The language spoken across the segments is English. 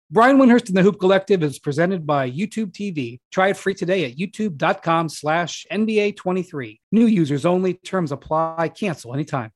Brian Windhurst and the Hoop Collective is presented by YouTube TV. Try it free today at youtube.com/NBA23. New users only. Terms apply. Cancel anytime.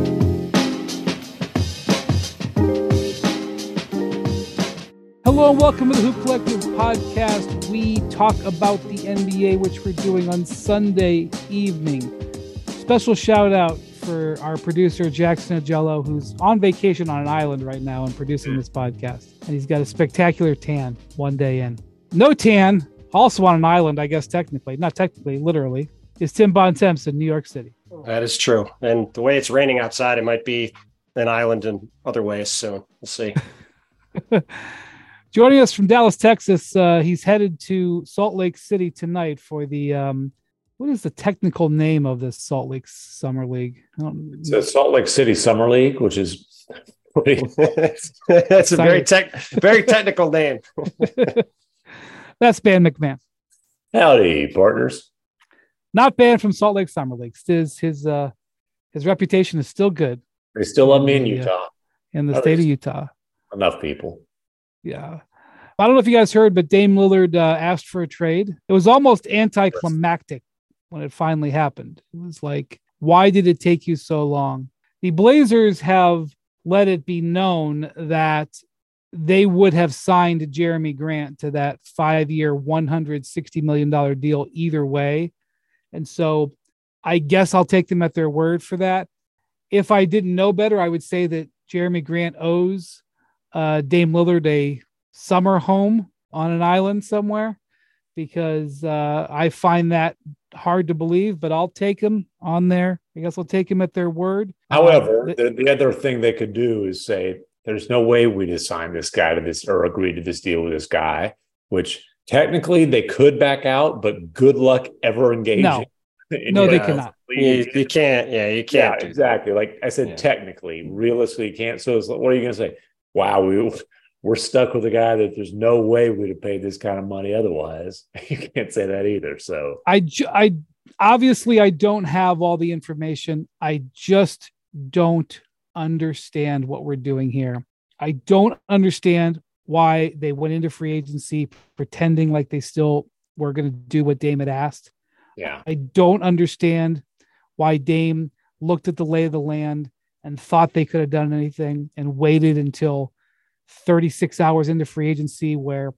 Hello and welcome to the Hoop Collective podcast. We talk about the NBA, which we're doing on Sunday evening. Special shout out for our producer, Jackson Agello, who's on vacation on an island right now and producing this podcast. And he's got a spectacular tan one day in. No tan, also on an island, I guess technically, not technically, literally, is Tim Bontemps in New York City. That is true. And the way it's raining outside, it might be an island in other ways. So we'll see. Joining us from Dallas, Texas, he's headed to Salt Lake City tonight for the what is the technical name of this Salt Lake Summer League? It's the Salt Lake City Summer League, which is that's a very technical name. That's Ban McMahon. Howdy, partners. Not banned from Salt Lake Summer League. His reputation is still good. They still love me in Utah. In the state of Utah. Enough people. Yeah. I don't know if you guys heard, but Dame Lillard asked for a trade. It was almost anticlimactic when it finally happened. It was like, why did it take you so long? The Blazers have let it be known that they would have signed Jeremy Grant to that 5-year, $160 million deal either way. And so I guess I'll take them at their word for that. If I didn't know better, I would say that Jeremy Grant owes Dame Lillard a summer home on an island somewhere, because I find that hard to believe, but I'll take him on there. I guess I'll take him at their word. However, the other thing they could do is say, there's no way we'd assign this guy to this or agree to this deal with this guy, which technically they could back out, but good luck ever engaging. No, they cannot. You can't. Yeah, you can't. Yeah, exactly. Like I said, technically, realistically, you can't. So it's like, what are you going to say? Wow, we're stuck with a guy that there's no way we'd have paid this kind of money otherwise. You can't say that either. So I obviously I don't have all the information. I just don't understand what we're doing here. I don't understand why they went into free agency pretending like they still were going to do what Dame had asked. Yeah. I don't understand why Dame looked at the lay of the land and thought they could have done anything and waited until 36 hours into free agency where,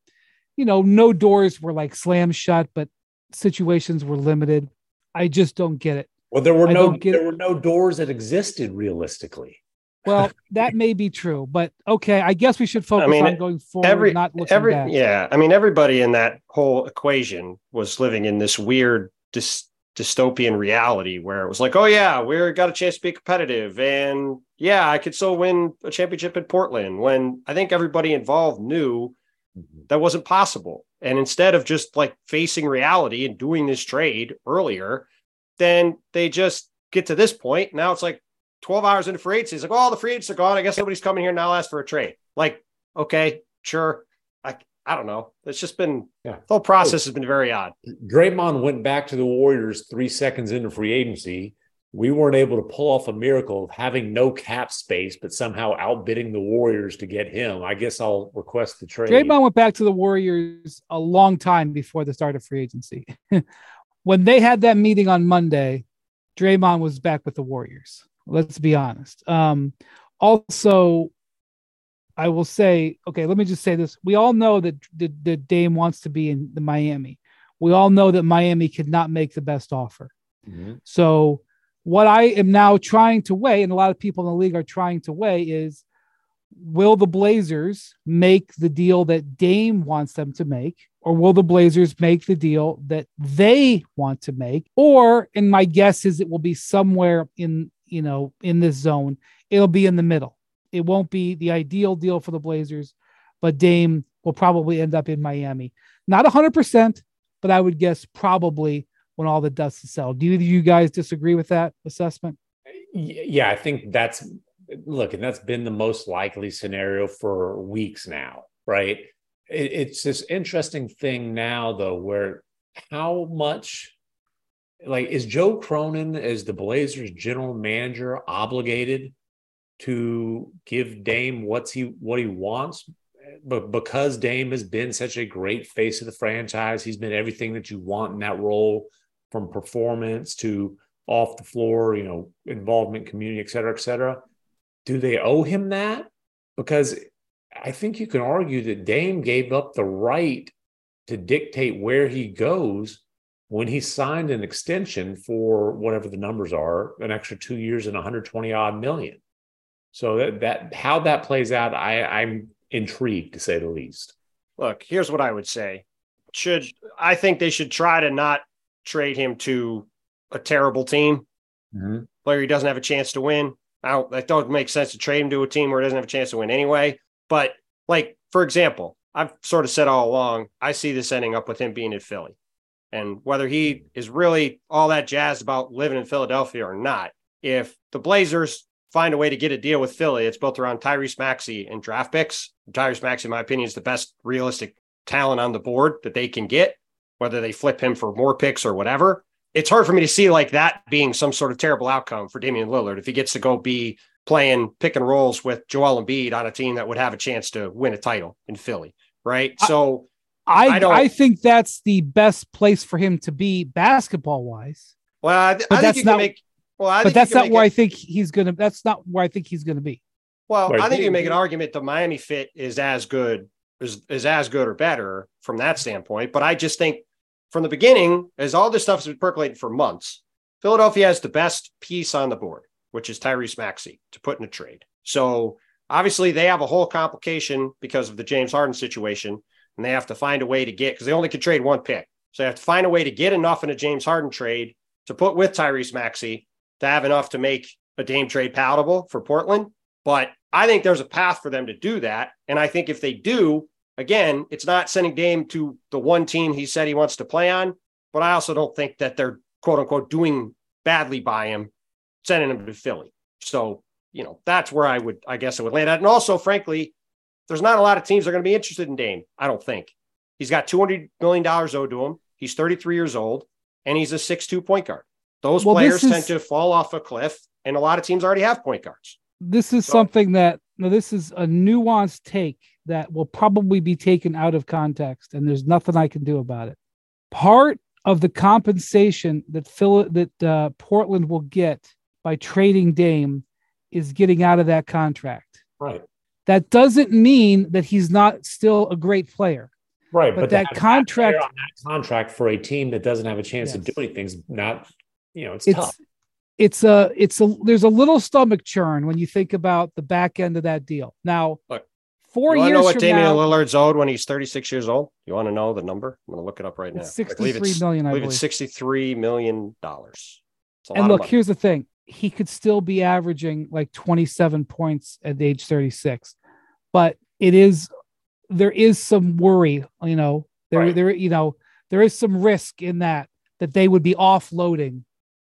no doors were like slammed shut, but situations were limited. I just don't get it. Well, there were no doors that existed realistically. Well, that may be true, but okay, I guess we should focus on going forward, not looking back. Yeah, I mean, everybody in that whole equation was living in this weird dystopian reality where it was like, oh yeah, we're got a chance to be competitive, and yeah, I could still win a championship in Portland, when I think everybody involved knew that wasn't possible. And instead of just like facing reality and doing this trade earlier, then they just get to this point. Now it's like 12 hours into free agency. It's like, oh, the free agents are gone. I guess nobody's coming here now. Ask for a trade. Like, okay, sure. I don't know. It's just been, the whole process has been very odd. Draymond went back to the Warriors 3 seconds into free agency. We weren't able to pull off a miracle of having no cap space, but somehow outbidding the Warriors to get him. I guess I'll request the trade. Draymond went back to the Warriors a long time before the start of free agency. When they had that meeting on Monday, Draymond was back with the Warriors. Let's be honest. Also, I will say, okay, let me just say this. We all know that the Dame wants to be in the Miami. We all know that Miami could not make the best offer. Mm-hmm. So what I am now trying to weigh, and a lot of people in the league are trying to weigh, is will the Blazers make the deal that Dame wants them to make, or will the Blazers make the deal that they want to make? Or, and my guess is it will be somewhere in this zone. It'll be in the middle. It won't be the ideal deal for the Blazers, but Dame will probably end up in Miami. Not 100%, but I would guess probably when all the dust is settled. Do you guys disagree with that assessment? Yeah, I think that's been the most likely scenario for weeks now, right? It's this interesting thing now, though, where how much, like, is Joe Cronin, as the Blazers general manager, obligated to give Dame what he wants? but because Dame has been such a great face of the franchise, he's been everything that you want in that role, from performance to off the floor, involvement, community, et cetera, et cetera. Do they owe him that? Because I think you can argue that Dame gave up the right to dictate where he goes when he signed an extension for whatever the numbers are, an extra 2 years and 120 odd million. So that how that plays out, I'm intrigued, to say the least. Look, here's what I would say. I think they should try to not trade him to a terrible team where he doesn't have a chance to win. That don't make sense to trade him to a team where he doesn't have a chance to win anyway. But for example, I've sort of said all along, I see this ending up with him being in Philly. And whether he is really all that jazzed about living in Philadelphia or not, if the Blazers find a way to get a deal with Philly, it's built around Tyrese Maxey and draft picks. Tyrese Maxey, in my opinion, is the best realistic talent on the board that they can get, whether they flip him for more picks or whatever. It's hard for me to see that being some sort of terrible outcome for Damian Lillard if he gets to go be playing pick and rolls with Joel Embiid on a team that would have a chance to win a title in Philly, right? So I think that's the best place for him to be basketball wise. Well, I think you can make. Well, I think that's not where I think he's gonna. That's not where I think he's gonna be. Well, right. I think you make an argument the Miami fit is as good or better from that standpoint. But I just think from the beginning, as all this stuff has been percolating for months, Philadelphia has the best piece on the board, which is Tyrese Maxey, to put in a trade. So obviously they have a whole complication because of the James Harden situation, and they have to find a way to get, because they only can trade one pick. So they have to find a way to get enough in a James Harden trade to put with Tyrese Maxey to have enough to make a Dame trade palatable for Portland. But I think there's a path for them to do that. And I think if they do, again, it's not sending Dame to the one team he said he wants to play on, but I also don't think that they're quote unquote doing badly by him, sending him to Philly. So, that's where I guess it would land at. And also, frankly, there's not a lot of teams that are going to be interested in Dame. I don't think. He's got $200 million owed to him. He's 33 years old, and he's a 6'2" point guard. Those players tend to fall off a cliff, and a lot of teams already have point guards. This is something that, this is a nuanced take that will probably be taken out of context, and there's nothing I can do about it. Part of the compensation that Portland will get by trading Dame is getting out of that contract. Right. That doesn't mean that he's not still a great player. Right. But that contract for a team that doesn't have a chance to do anything is not, it's tough. There's a little stomach churn when you think about the back end of that deal. Now, look, 4 years from now. You want to know what Damian now, Lillard's owed when he's 36 years old? You want to know the number? I'm going to look it up right now. $63 million, I believe. It's $63 million. And look, here's the thing. He could still be averaging 27 points at age 36, but there is some worry, there is some risk in that they would be offloading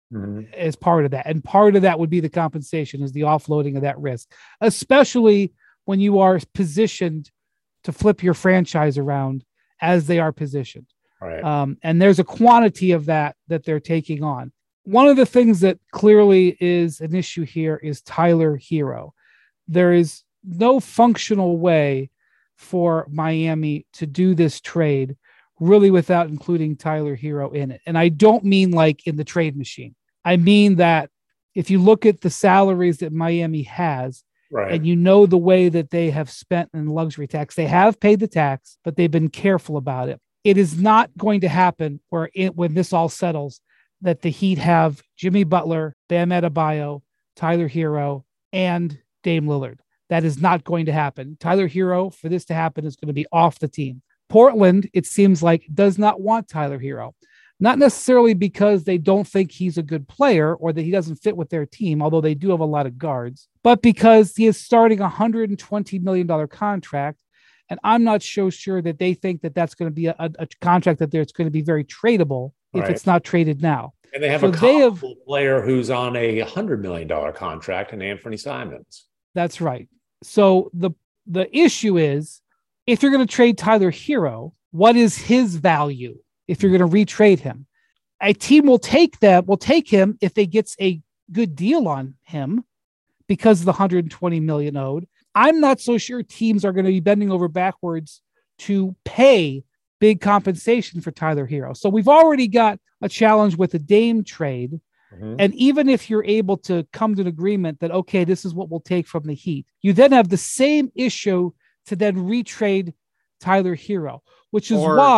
as part of that. And part of that would be the compensation, is the offloading of that risk, especially when you are positioned to flip your franchise around as they are positioned. Right. And there's a quantity of that they're taking on. One of the things that clearly is an issue here is Tyler Hero. There is no functional way for Miami to do this trade really without including Tyler Hero in it. And I don't mean in the trade machine. I mean that if you look at the salaries that Miami has, right, and the way that they have spent in luxury tax, they have paid the tax, but they've been careful about it. It is not going to happen when this all settles, that the Heat have Jimmy Butler, Bam Adebayo, Tyler Hero, and Dame Lillard. That is not going to happen. Tyler Hero, for this to happen, is going to be off the team. Portland, it seems like, does not want Tyler Hero. Not necessarily because they don't think he's a good player or that he doesn't fit with their team, although they do have a lot of guards, but because he is starting a $120 million contract. And I'm not so sure that they think that that's going to be a contract that's going to be very tradable if it's not traded now. And they have a player who's on a $100 million contract, and Anthony Simons. That's right. So the issue is, if you're going to trade Tyler Hero, what is his value if you're going to retrade him? A team will take him if they gets a good deal on him because of the $120 million owed. I'm not so sure teams are going to be bending over backwards to pay big compensation for Tyler Hero. So we've already got a challenge with the Dame trade. Mm-hmm. And even if you're able to come to an agreement that, okay, this is what we'll take from the Heat, you then have the same issue to then retrade Tyler Hero, which is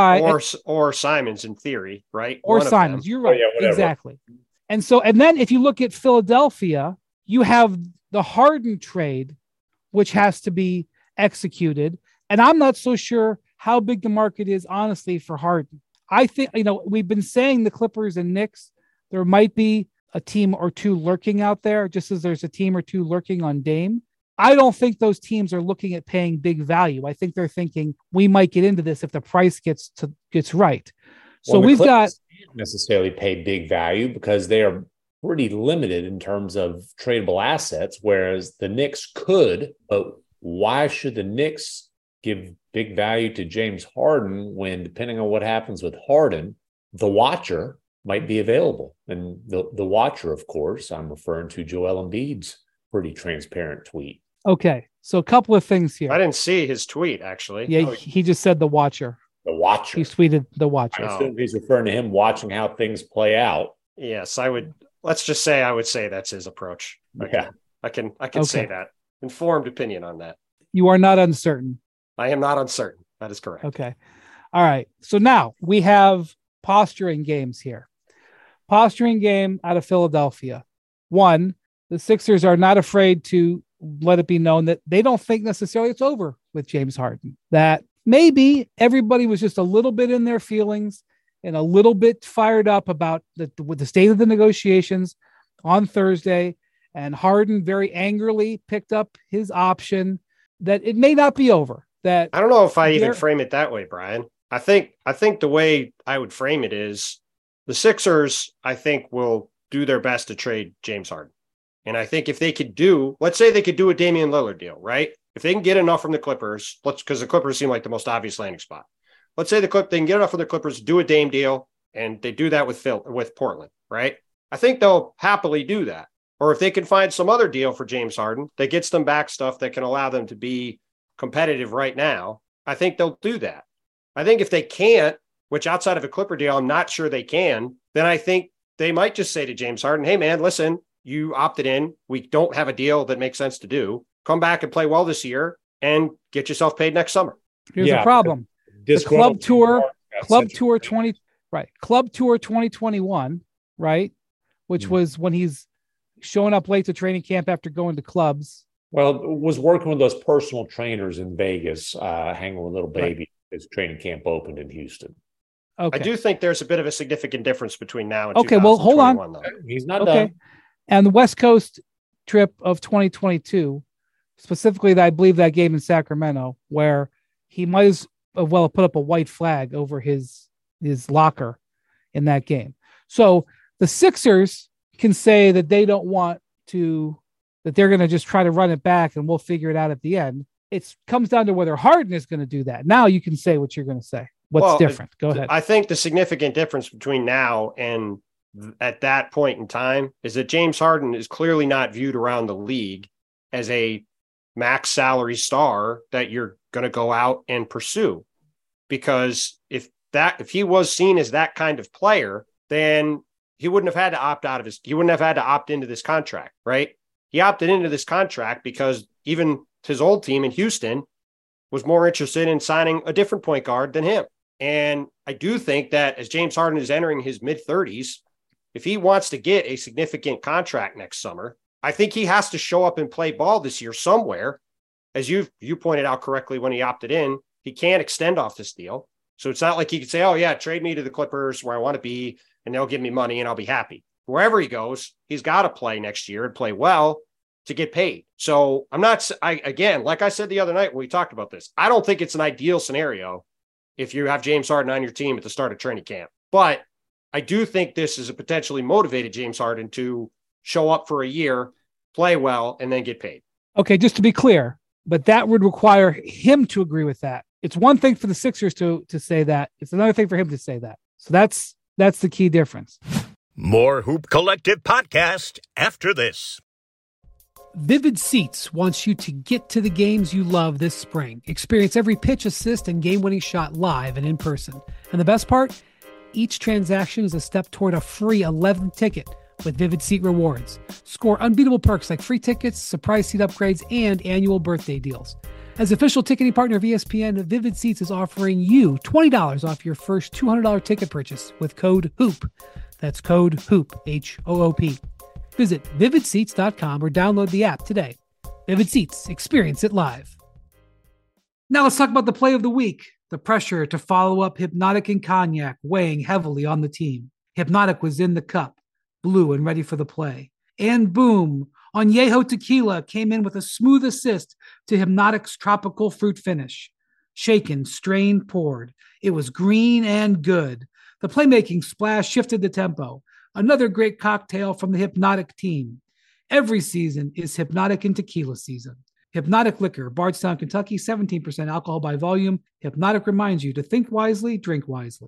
or Simons in theory, right? Or Simons, you're right. Oh, yeah, exactly. And then if you look at Philadelphia, you have the Harden trade, which has to be executed. And I'm not so sure how big the market is, honestly, for Harden. I think, we've been saying the Clippers and Knicks, there might be a team or two lurking out there, just as there's a team or two lurking on Dame. I don't think those teams are looking at paying big value. I think they're thinking we might get into this if the price gets right. So we've got necessarily pay big value because they are pretty limited in terms of tradable assets, whereas the Knicks could. But why should the Knicks give big value to James Harden when, depending on what happens with Harden, the Watcher might be available? And the Watcher, of course, I'm referring to Joel Embiid's pretty transparent tweet. Okay, so a couple of things here. I didn't see his tweet, actually. Yeah, he just said the Watcher. The Watcher. He tweeted the Watcher. I assume he's referring to him watching how things play out. Yes, I would. Let's just say I would say that's his approach. I can say that. Informed opinion on that. You are not uncertain. I am not uncertain. That is correct. Okay. All right. So now we have posturing games here. Posturing game out of Philadelphia. One, the Sixers are not afraid to let it be known that they don't think necessarily it's over with James Harden. That maybe everybody was just a little bit in their feelings and a little bit fired up about the state of the negotiations on Thursday. And Harden very angrily picked up his option, that it may not be over. That I don't know if I even frame it that way, Brian. I think the way I would frame it is the Sixers, I think, will do their best to trade James Harden. And I think if they could let's say they could do a Damian Lillard deal, right? If they can get enough from the Clippers, because the Clippers seem like the most obvious landing spot. Let's say they can get enough from the Clippers to do a Dame deal, and they do that with Portland, right? I think they'll happily do that. Or if they can find some other deal for James Harden that gets them back stuff that can allow them to be competitive right now, I think they'll do that. I think if they can't, which outside of a Clipper deal, I'm not sure they can, then I think they might just say to James Harden, hey, man, listen, you opted in. We don't have a deal that makes sense to do. Come back and play well this year and get yourself paid next summer. Here's the problem. The Club Tour 2021, right? Which was when he's showing up late to training camp after going to clubs. Well, was working with those personal trainers in Vegas, hanging with little baby as training camp opened in Houston. Okay. I do think there's a bit of a significant difference between now and okay. Well, hold on. Though. He's not done. And the West Coast trip of 2022, specifically, I believe that game in Sacramento, where he might as well have put up a white flag over his locker in that game. So the Sixers can say that they don't want to, that they're going to just try to run it back and we'll figure it out at the end. It comes down to whether Harden is going to do that. Now you can say what you're going to say. What's different? Go ahead. I think the significant difference between now and at that point in time is that James Harden is clearly not viewed around the league as a max salary star that you're going to go out and pursue. Because if he was seen as that kind of player, then he wouldn't have had to opt into this contract, right? He opted into this contract because even his old team in Houston was more interested in signing a different point guard than him. And I do think that as James Harden is entering his mid-30s, if he wants to get a significant contract next summer, I think he has to show up and play ball this year somewhere. As you pointed out correctly when he opted in, he can't extend off this deal. So it's not like he could say, oh, yeah, trade me to the Clippers where I want to be, and they'll give me money and I'll be happy. Wherever he goes, he's got to play next year and play well to get paid. So again, like I said the other night when we talked about this, I don't think it's an ideal scenario if you have James Harden on your team at the start of training camp. But I do think this is a potentially motivated James Harden to show up for a year, play well, and then get paid. Okay, just to be clear, but that would require him to agree with that. It's one thing for the Sixers to say that. It's another thing for him to say that. So that's the key difference. More Hoop Collective podcast after this. Vivid Seats wants you to get to the games you love this spring. Experience every pitch, assist, and game-winning shot live and in person. And the best part? Each transaction is a step toward a free 11th ticket with Vivid Seat Rewards. Score unbeatable perks like free tickets, surprise seat upgrades, and annual birthday deals. As official ticketing partner of ESPN, Vivid Seats is offering you $20 off your first $200 ticket purchase with code HOOP. That's code HOOP, H-O-O-P. Visit vividseats.com or download the app today. Vivid Seats, experience it live. Now let's talk about the play of the week. The pressure to follow up Hypnotic and Cognac weighing heavily on the team. Hypnotic was in the cup, blue and ready for the play. And boom, Añejo Tequila came in with a smooth assist to Hypnotic's tropical fruit finish. Shaken, strained, poured. It was green and good. The playmaking splash shifted the tempo. Another great cocktail from the Hypnotic team. Every season is Hypnotic and Tequila season. Hypnotic Liquor, Bardstown, Kentucky, 17% alcohol by volume. Hypnotic reminds you to think wisely, drink wisely.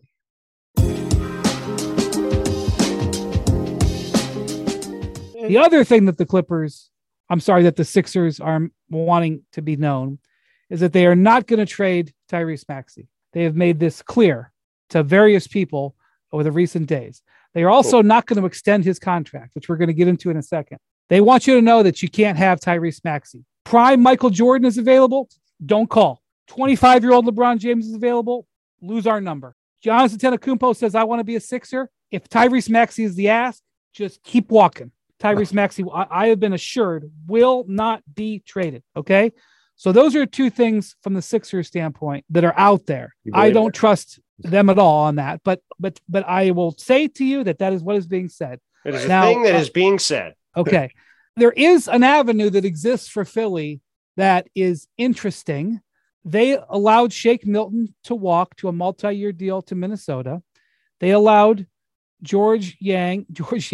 The other thing that that the Sixers are wanting to be known is that they are not going to trade Tyrese Maxey. They have made this clear to various people over the recent days. They are also not going to extend his contract, which we're going to get into in a second. They want you to know that you can't have Tyrese Maxey. Prime Michael Jordan is available. Don't call. 25-year-old LeBron James is available. Lose our number. Giannis Antetokounmpo says, I want to be a Sixer. If Tyrese Maxey is the ask, just keep walking. Tyrese Maxey, I have been assured, will not be traded. Okay. So those are two things from the Sixers standpoint that are out there. I don't trust them at all on that, but I will say to you that is what is being said. It is a thing that is being said. Okay. There is an avenue that exists for Philly that is interesting. They allowed Shake Milton to walk to a multi-year deal to Minnesota. They allowed George Niang,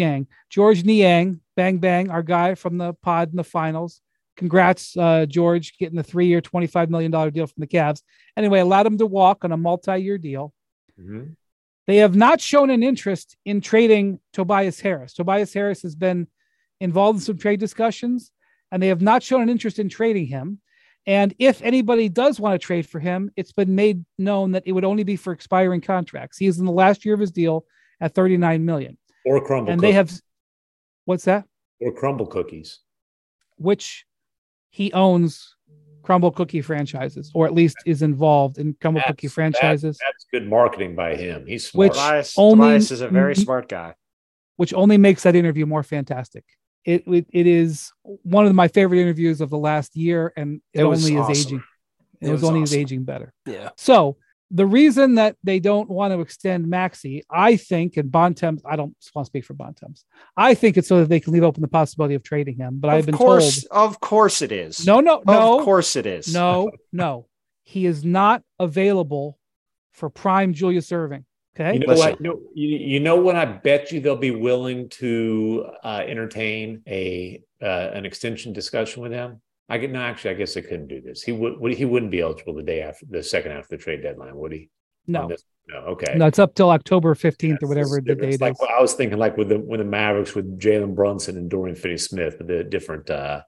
bang, bang, our guy from the pod in the finals. Congrats, George, getting the 3-year, $25 million deal from the Cavs. Anyway, allowed him to walk on a multi-year deal. Mm-hmm. They have not shown an interest in trading Tobias Harris. Tobias Harris has been involved in some trade discussions, and they have not shown an interest in trading him. And if anybody does want to trade for him, it's been made known that it would only be for expiring contracts. He is in the last year of his deal at $39 million. Or crumble and cookies. They have, what's that? Or crumble cookies. Which he owns crumble cookie franchises, or at least is involved in crumble cookie franchises. That's good marketing by him. He's smart. Tobias is a very smart guy. Which only makes that interview more fantastic. It is one of my favorite interviews of the last year, and it only is aging. It was only aging better. Yeah. So the reason that they don't want to extend Maxey, I think, and Bontemps, I don't want to speak for Bontemps. I think it's so that they can leave open the possibility of trading him. But I've been told, of course it is. No. Of course it is. No. He is not available for prime Julius Erving. Okay. You know what? You know when I bet you they'll be willing to entertain an extension discussion with him. I guess they couldn't do this. He wouldn't be eligible the second after the trade deadline, would he? No. No. Okay. No, it's up till October 15th or whatever the date is. Like I was thinking, like with the Mavericks with Jalen Brunson and Dorian Finney-Smith, with the different. By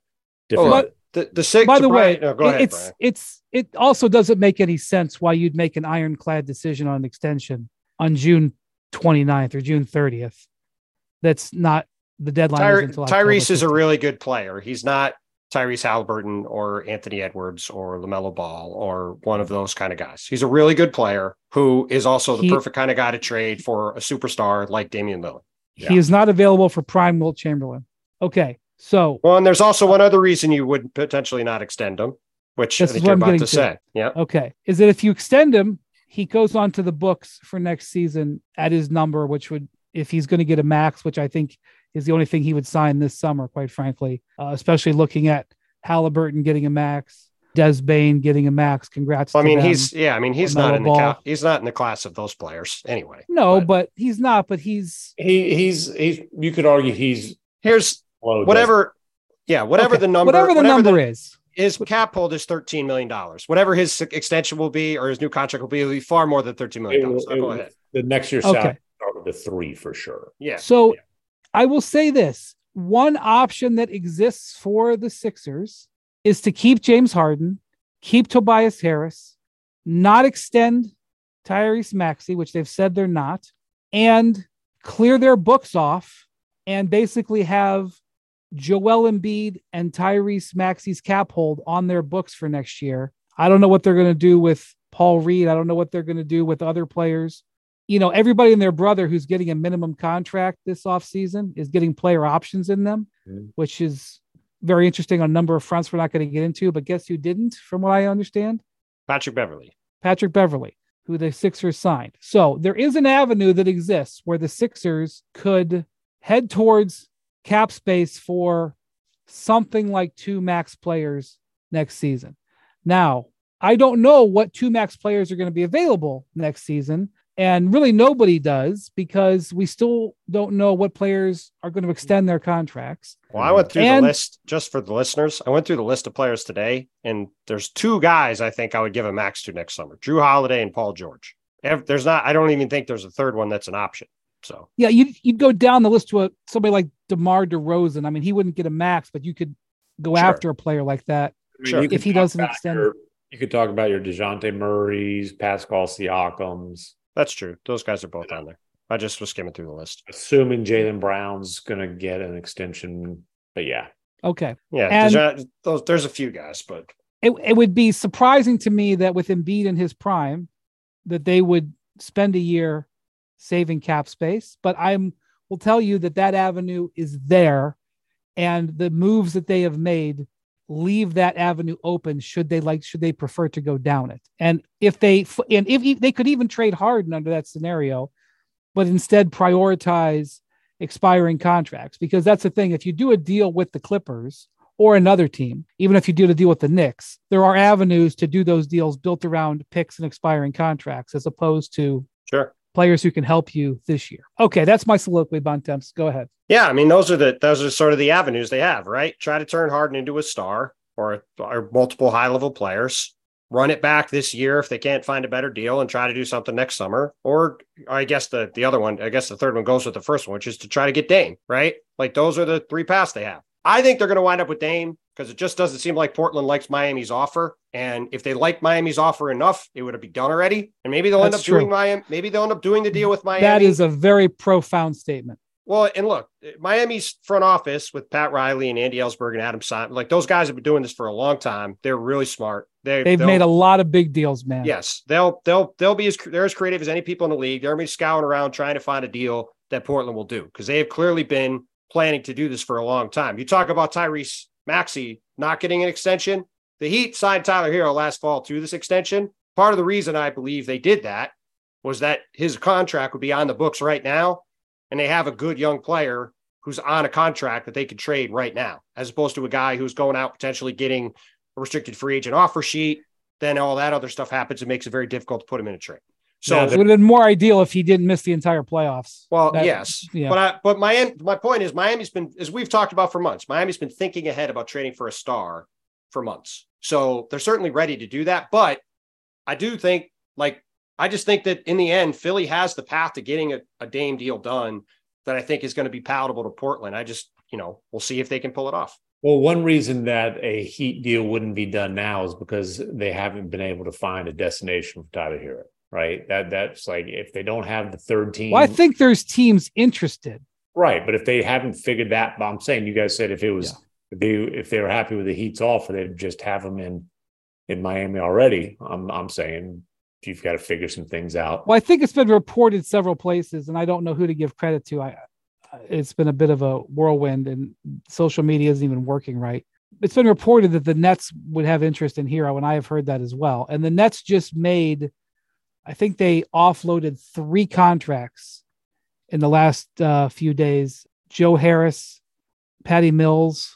the way, go ahead, it also doesn't make any sense why you'd make an ironclad decision on an extension on June 29th or June 30th. That's not the deadline. Tyrese is a really good player. He's not Tyrese Halliburton or Anthony Edwards or LaMelo Ball or one of those kind of guys. He's a really good player who is also the perfect kind of guy to trade for a superstar like Damian Lillard. He is not available for prime Wilt Chamberlain. Okay. So, and there's also one other reason you would potentially not extend him, which I think you're about to say. Yeah. Okay. Is that if you extend him, he goes on to the books for next season at his number, which would, if he's going to get a max, which I think is the only thing he would sign this summer, quite frankly, especially looking at Halliburton getting a max, Des Bane getting a max. Congrats. He's not in the class of those players anyway. No, but he's not. But he's you could argue here's whatever. Yeah, whatever the number is. His cap hold is $13 million. Whatever his extension will be or his new contract will be far more than $13 million. Go ahead. The next year's salary start with the 3 for sure. Yeah. So I will say this. one option that exists for the Sixers is to keep James Harden, keep Tobias Harris, not extend Tyrese Maxey, which they've said they're not, and clear their books off and basically have Joel Embiid and Tyrese Maxey's cap hold on their books for next year. I don't know what they're going to do with Paul Reed. I don't know what they're going to do with other players. You know, everybody and their brother who's getting a minimum contract this offseason is getting player options in them, which is very interesting on a number of fronts we're not going to get into. But guess who didn't, from what I understand? Patrick Beverley, who the Sixers signed. So there is an avenue that exists where the Sixers could head towards cap space for something like 2 max players next season. Now, I don't know what 2 max players are going to be available next season. And really nobody does, because we still don't know what players are going to extend their contracts. Well, I went through the list just for the listeners. I went through the list of players today, and there's 2 guys I think I would give a max to next summer: Drew Holiday and Paul George. There's not, I don't even think there's a third one that's an option. So yeah, you'd go down the list to somebody like DeMar DeRozan. I mean, he wouldn't get a max, but you could go after a player like that if he doesn't extend. You could talk about your DeJounte Murrays, Pascal Siakams. That's true. Those guys are both on there. I just was skimming through the list. Assuming Jaylen Brown's going to get an extension, but yeah. Okay. Yeah, there's a few guys, but it would be surprising to me that with Embiid in his prime, that they would spend a year saving cap space. But will tell you that avenue is there, and the moves that they have made leave that avenue open should they prefer to go down it. And if they could even trade Harden under that scenario, but instead prioritize expiring contracts, because that's the thing. If you do a deal with the Clippers or another team, even if you do a deal with the Knicks, there are avenues to do those deals built around picks and expiring contracts, as opposed to players who can help you this year. Okay, that's my soliloquy, Bontemps. Go ahead. Yeah, I mean, those are sort of the avenues they have, right? Try to turn Harden into a star or multiple high-level players. Run it back this year if they can't find a better deal, and try to do something next summer. Or I guess the other one, I guess the third one goes with the first one, which is to try to get Dame, right? Like, those are the 3 paths they have. I think they're going to wind up with Dame, because it just doesn't seem like Portland likes Miami's offer. And if they like Miami's offer enough, it would have been done already. And maybe they'll end up doing Miami. Maybe they'll end up doing the deal with Miami. That is a very profound statement. Well, and look, Miami's front office with Pat Riley and Andy Ellsberg and Adam Simon, like, those guys have been doing this for a long time. They're really smart. They've made a lot of big deals, man. Yes, they'll be they're as creative as any people in the league. They're going to be scouting around trying to find a deal that Portland will do, because they have clearly been planning to do this for a long time. You talk about Tyrese Maxey not getting an extension. The Heat signed Tyler Hero last fall to this extension. Part of the reason I believe they did that was that his contract would be on the books right now, and they have a good young player who's on a contract that they could trade right now, as opposed to a guy who's going out potentially getting a restricted free agent offer sheet. Then all that other stuff happens and makes it very difficult to put him in a trade. So it would have been more ideal if he didn't miss the entire playoffs. Well, yes. Yeah. But my point is, Miami's been, as we've talked about for months, Miami's been thinking ahead about trading for a star for months. So they're certainly ready to do that. But I do think, I just think that in the end, Philly has the path to getting a Dame deal done that I think is going to be palatable to Portland. I just, we'll see if they can pull it off. Well, one reason that a Heat deal wouldn't be done now is because they haven't been able to find a destination for Tyler Hero. Right. That's like, if they don't have the third team. Well, I think there's teams interested. Right. But if they haven't figured that, I'm saying, you guys said if it was, if they were happy with the Heat's offer, they'd just have them in Miami already. I'm saying you've got to figure some things out. Well, I think it's been reported several places, and I don't know who to give credit to. It's been a bit of a whirlwind, and social media isn't even working right. It's been reported that the Nets would have interest in Hero, and I have heard that as well. And the Nets just made, I think they offloaded 3 contracts in the last few days. Joe Harris, Patty Mills.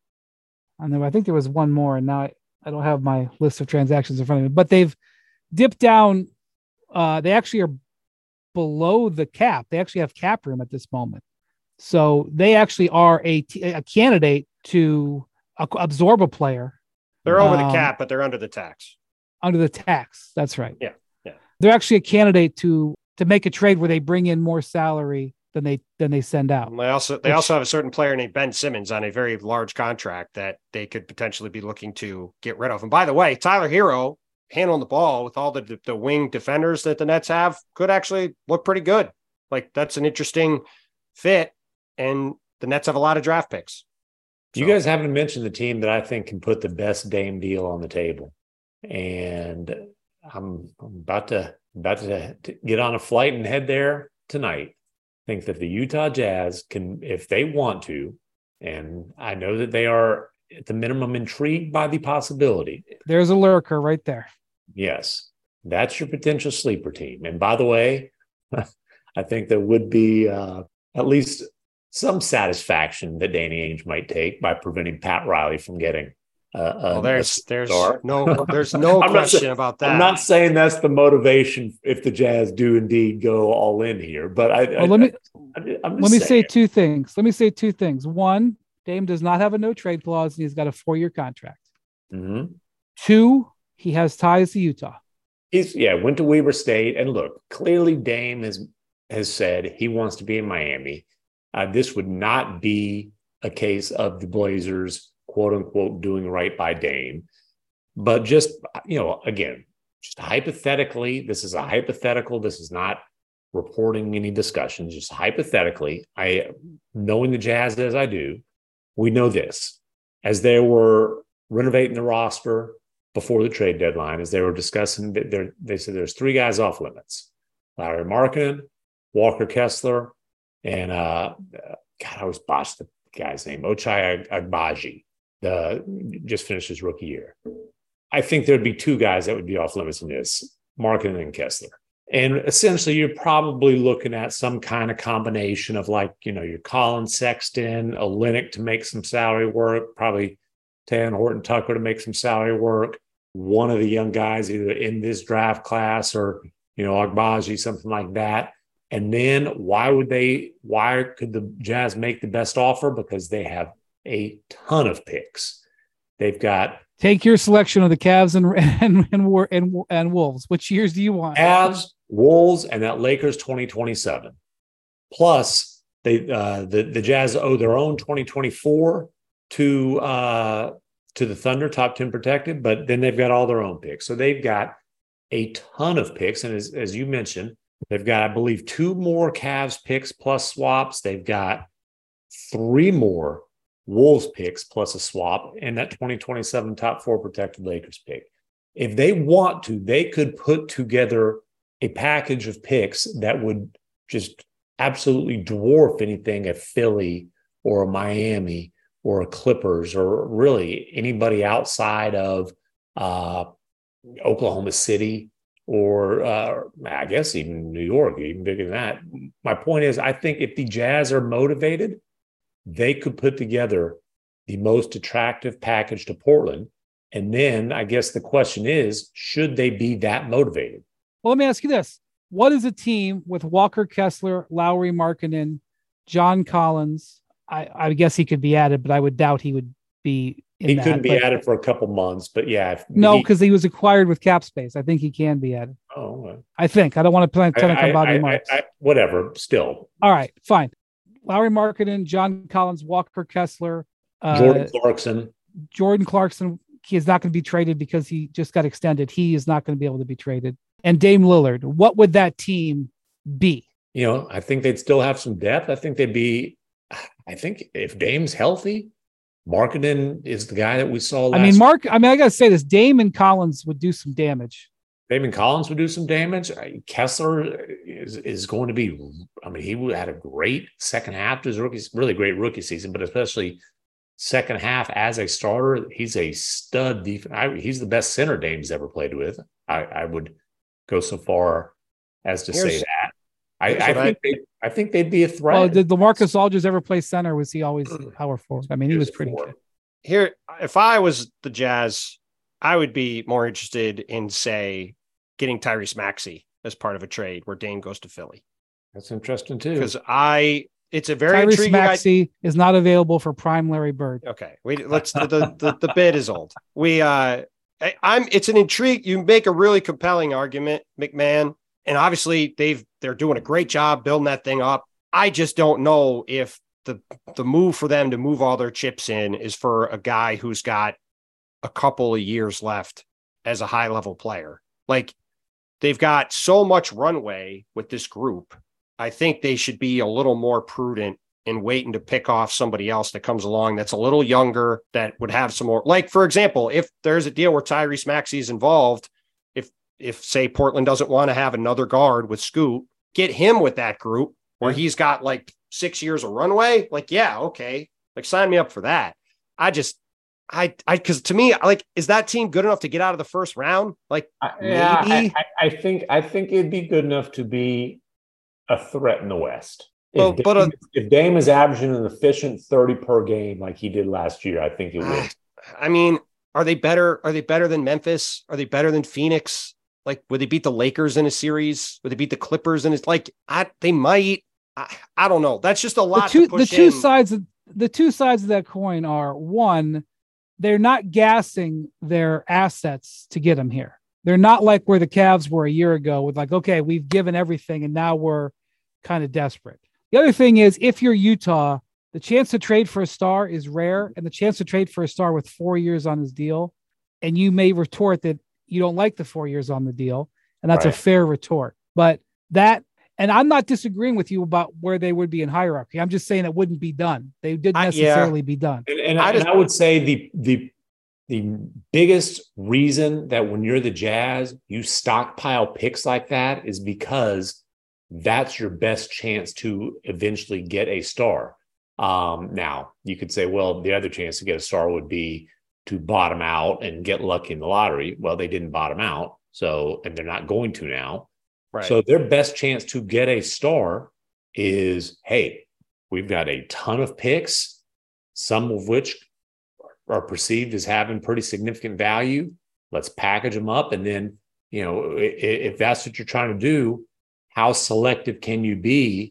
And I think there was one more, and now I don't have my list of transactions in front of me, but they've dipped down. They actually are below the cap. They actually have cap room at this moment. So they actually are a candidate to absorb a player. They're over the cap, but they're under the tax. Under the tax. That's right. Yeah. They're actually a candidate to make a trade where they bring in more salary than they send out. And they also have a certain player named Ben Simmons on a very large contract that they could potentially be looking to get rid of. And by the way, Tyler Hero handling the ball with all the wing defenders that the Nets have could actually look pretty good. Like, that's an interesting fit, and the Nets have a lot of draft picks. So. You guys haven't mentioned the team that I think can put the best Dame deal on the table, and I'm about to get on a flight and head there tonight. I think that the Utah Jazz can, if they want to, and I know that they are at the minimum intrigued by the possibility. There's a lurker right there. Yes, that's your potential sleeper team. And by the way, I think there would be at least some satisfaction that Danny Ainge might take by preventing Pat Riley from getting there's no question about that. I'm not saying that's the motivation if the Jazz do indeed go all in here, but let me say two things. One, Dame does not have a no trade clause, and he's got a 4-year contract. Mm-hmm. 2, he has ties to Utah. Went to Weber State, and look, clearly Dame has said he wants to be in Miami. This would not be a case of the Blazers, quote unquote, doing right by Dame. But just, again, just hypothetically, this is a hypothetical. This is not reporting any discussions, just hypothetically. Knowing the Jazz as I do, we know this. As they were renovating the roster before the trade deadline, as they were discussing, they said there's 3 guys off limits: Lauri Markkanen, Walker Kessler, and I always botched the guy's name, Ochai Agbaji. Just finished his rookie year. I think there'd be 2 guys that would be off limits in this: Markkanen and Kessler. And essentially, you're probably looking at some kind of combination of, like, your Colin Sexton, a Olynyk to make some salary work, probably Tan Horton Tucker to make some salary work, one of the young guys either in this draft class or, Agbaji, something like that. And then why could the Jazz make the best offer? Because they have a ton of picks. They've got, take your selection of the Cavs and Wolves. Which years do you want? Cavs, Wolves, and that Lakers 2027. Plus, the Jazz owe their own 2024 to the Thunder, top 10 protected, but then they've got all their own picks. So they've got a ton of picks. And as you mentioned, they've got, I believe, 2 more Cavs picks plus swaps. They've got 3 more Wolves picks plus a swap, and that 2027 top 4 protected Lakers pick. If they want to, they could put together a package of picks that would just absolutely dwarf anything a Philly or a Miami or a Clippers or really anybody outside of Oklahoma City or I guess even New York, even bigger than that. My point is, I think if the Jazz are motivated, they could put together the most attractive package to Portland. And then I guess the question is, should they be that motivated? Well, let me ask you this. What is a team with Walker Kessler, Lauri Markkanen, John Collins? I guess he could be added, but I would doubt he would be in He that, couldn't be added for a couple months, but yeah. Because he was acquired with cap space. I think he can be added. Oh, I think. I don't want to come body marks. Whatever, still. All right, fine. Lauri Markkanen, John Collins, Walker Kessler, Jordan Clarkson. Jordan Clarkson, he is not going to be traded because he just got extended. He is not going to be able to be traded. And Dame Lillard. What would that team be? I think they'd still have some depth. I think if Dame's healthy, Markkanen is the guy that we saw last. I got to say this. Dame and Collins would do some damage. Damon Collins would do some damage. Kessler is going to be, he had a great second half to his really great rookie season, but especially second half as a starter, he's a stud defense. He's the best center Dame's ever played with. I would go so far as to say that. I think they'd be a threat. Well, did LaMarcus Aldridge ever play center? Was he always power forward? He was pretty good. Here, if I was the Jazz, I would be more interested in, say, getting Tyrese Maxey as part of a trade where Dame goes to Philly. That's interesting too. Because it's a very Tyrese intriguing. Maxey is not available for prime Larry Bird. Okay, the bid is old. It's an intrigue. You make a really compelling argument, McMahon, and obviously they're doing a great job building that thing up. I just don't know if the move for them to move all their chips in is for a guy who's got a couple of years left as a high level player. Like, they've got so much runway with this group. I think they should be a little more prudent in waiting to pick off somebody else that comes along that's a little younger, that would have some more. Like, for example, if there's a deal where Tyrese Maxey is involved, if say Portland doesn't want to have another guard with Scoot, get him with that group where he's got like 6 years of runway. Like, yeah, okay. Like, sign me up for that. Because to me, like, is that team good enough to get out of the first round? Like, maybe. I think it'd be good enough to be a threat in the West. If Dame is averaging an efficient 30 per game like he did last year, I think it would. I mean, are they better? Are they better than Memphis? Are they better than Phoenix? Like, would they beat the Lakers in a series? Would they beat the Clippers? And it's like, they might. I don't know. That's just a lot to push in. The two sides of that coin are, one, they're not gassing their assets to get them here. They're not like where the Cavs were a year ago with like, okay, we've given everything and now we're kind of desperate. The other thing is, if you're Utah, the chance to trade for a star is rare, and the chance to trade for a star with 4 years on his deal, and you may retort that you don't like the 4 years on the deal, and that's a fair retort. But that, and I'm not disagreeing with you about where they would be in hierarchy. I'm just saying it wouldn't be done. They didn't necessarily be done. And I would say the biggest reason that when you're the Jazz, you stockpile picks like that is because that's your best chance to eventually get a star. Now, you could say, well, the other chance to get a star would be to bottom out and get lucky in the lottery. Well, they didn't bottom out, and they're not going to now. Right. So their best chance to get a star is, hey, we've got a ton of picks, some of which are perceived as having pretty significant value. Let's package them up. And then, if that's what you're trying to do, how selective can you be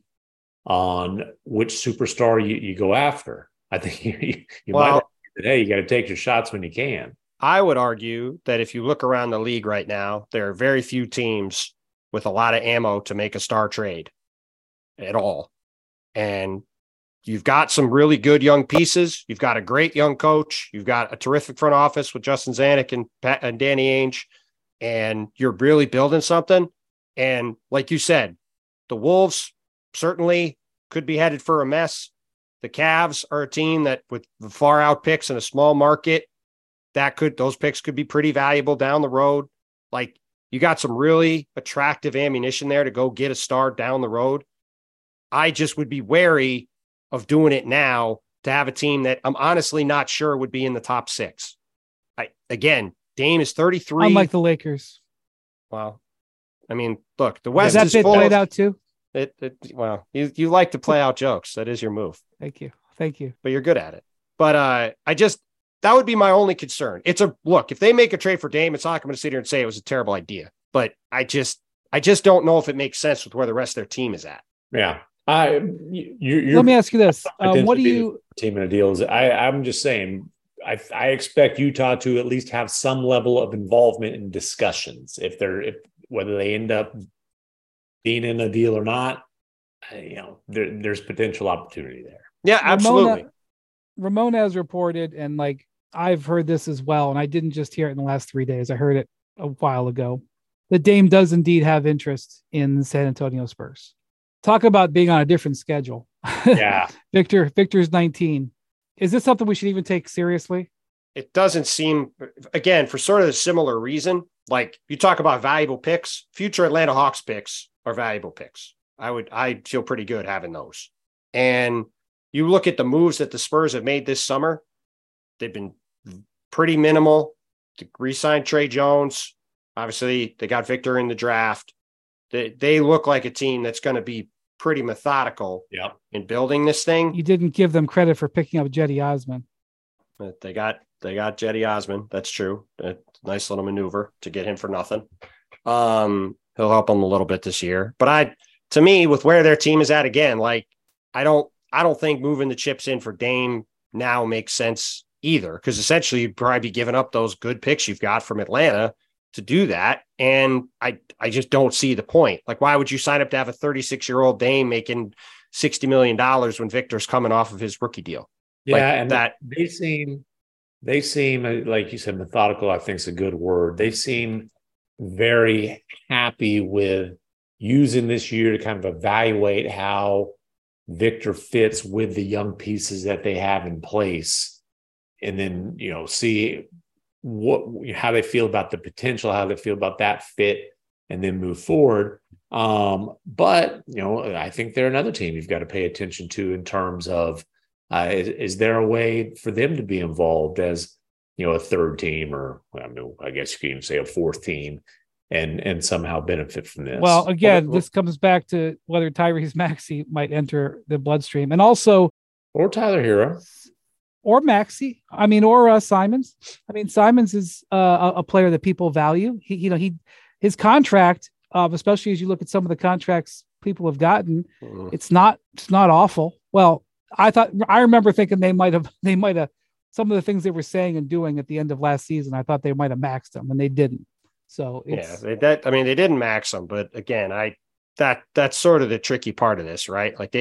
on which superstar you go after? I think you might argue that, hey, you got to take your shots when you can. I would argue that if you look around the league right now, there are very few teams with a lot of ammo to make a star trade at all. And you've got some really good young pieces. You've got a great young coach. You've got a terrific front office with Justin Zanuck and Danny Ainge, and you're really building something. And like you said, the Wolves certainly could be headed for a mess. The Cavs are a team that, with the far out picks in a small market, those picks could be pretty valuable down the road. Like, you got some really attractive ammunition there to go get a star down the road. I just would be wary of doing it now to have a team that I'm honestly not sure would be in the top six. Again, Dame is 33. Unlike the Lakers. Well, I mean, look, the West is full. Played out too. Well, you like to play out jokes. That is your move. Thank you. But you're good at it. But that would be my only concern. Look, if they make a trade for Dame, it's not going to sit here and say it was a terrible idea. But I just don't know if it makes sense with where the rest of their team is at. Yeah. Let me ask you this: what do you team in a deal? I'm just saying. I expect Utah to at least have some level of involvement in discussions. Whether they end up being in a deal or not, there's potential opportunity there. Yeah, absolutely. Ramona has reported, and like I've heard this as well, and I didn't just hear it in the last 3 days. I heard it a while ago. The Dame does indeed have interest in the San Antonio Spurs. Talk about being on a different schedule. Yeah. Victor's 19. Is this something we should even take seriously? It doesn't seem, again, for sort of a similar reason. Like, you talk about valuable picks, future Atlanta Hawks picks are valuable picks. I feel pretty good having those. And you look at the moves that the Spurs have made this summer, they've been pretty minimal. To re-sign Trey Jones. Obviously, they got Victor in the draft. They look like a team that's going to be pretty methodical in building this thing. You didn't give them credit for picking up Cedi Osman. They got Cedi Osman. That's true. A nice little maneuver to get him for nothing. He'll help them a little bit this year. But to me, with where their team is at, again, like, I don't think moving the chips in for Dame now makes sense either, because essentially you'd probably be giving up those good picks you've got from Atlanta to do that. And I just don't see the point. Like, why would you sign up to have a 36-year-old Dame making $60 million when Victor's coming off of his rookie deal. Yeah, like and that they seem like you said, methodical, I think is a good word. They seem very happy with using this year to kind of evaluate how Victor fits with the young pieces that they have in place, and then, see how they feel about the potential, how they feel about that fit, and then move forward. But I think they're another team you've got to pay attention to in terms of, is there a way for them to be involved as, a third team, or I guess you could even say a fourth team, and somehow benefit from this? Well, again, this comes back to whether Tyrese Maxey might enter the bloodstream, and also, or Tyler Hero, or Maxey. Or Simons. Simons is a player that people value. His contract, especially as you look at some of the contracts people have gotten, it's not awful. Well, I remember thinking they might have some of the things they were saying and doing at the end of last season. I thought they might have maxed them, and they didn't. So they didn't max them, but again, that's sort of the tricky part of this, right? Like